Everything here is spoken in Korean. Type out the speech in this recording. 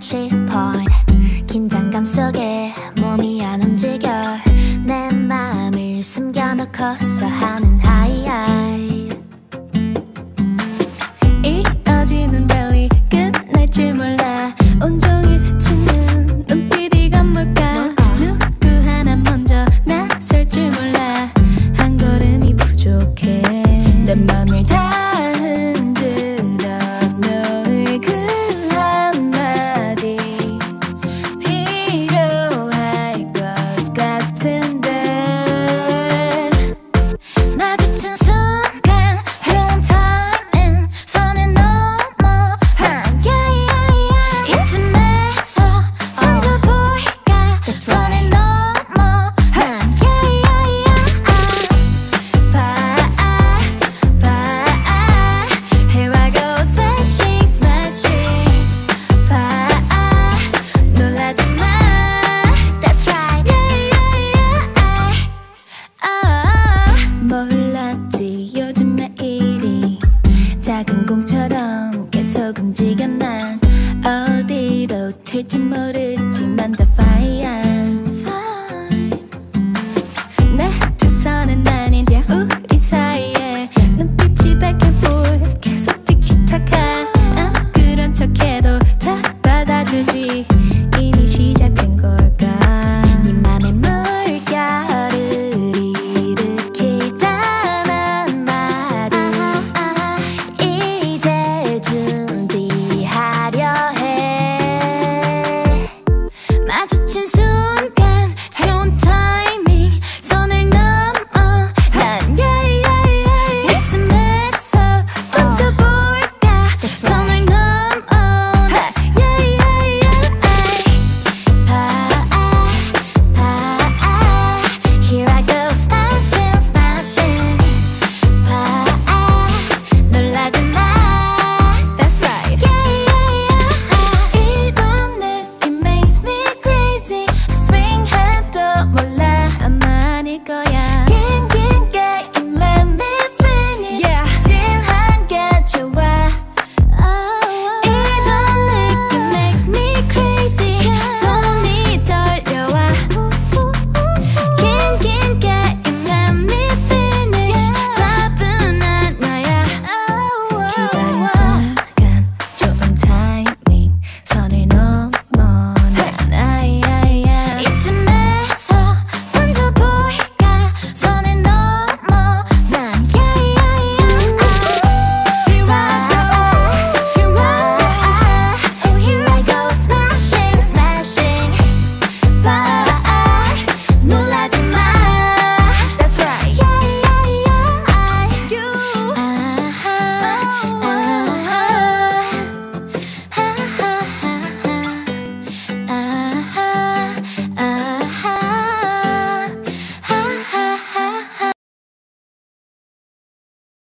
touchy point. 긴장감 속에 몸이 안 움직여 내 맘을 숨겨놓고서 하는 하이하이. 이어지는 랠리 끝날 줄 몰라. 온종일 스치는 눈빛이 건물까. 누구 하나 먼저 나설 줄 몰라. 한 걸음이 부족해. 내 맘을 다 흔들어 놓을 그 한마디 필요할 것 같은데. 마주친 순간 좋은 타이밍 선을 넘어 이쯤에서 던져볼까. 선을 넘어 Here I go smashing smashing. 놀라지 마. That's right. 몰랐지 요즘에 일이 작은 공처럼 계속 움직여. 난 어디로 튈지 모르지만 다 fine. 내 두 손은 아닌 우리 사이에 눈빛이 back and forth 계속 티키타카. 그런 척해도 다 받아주지.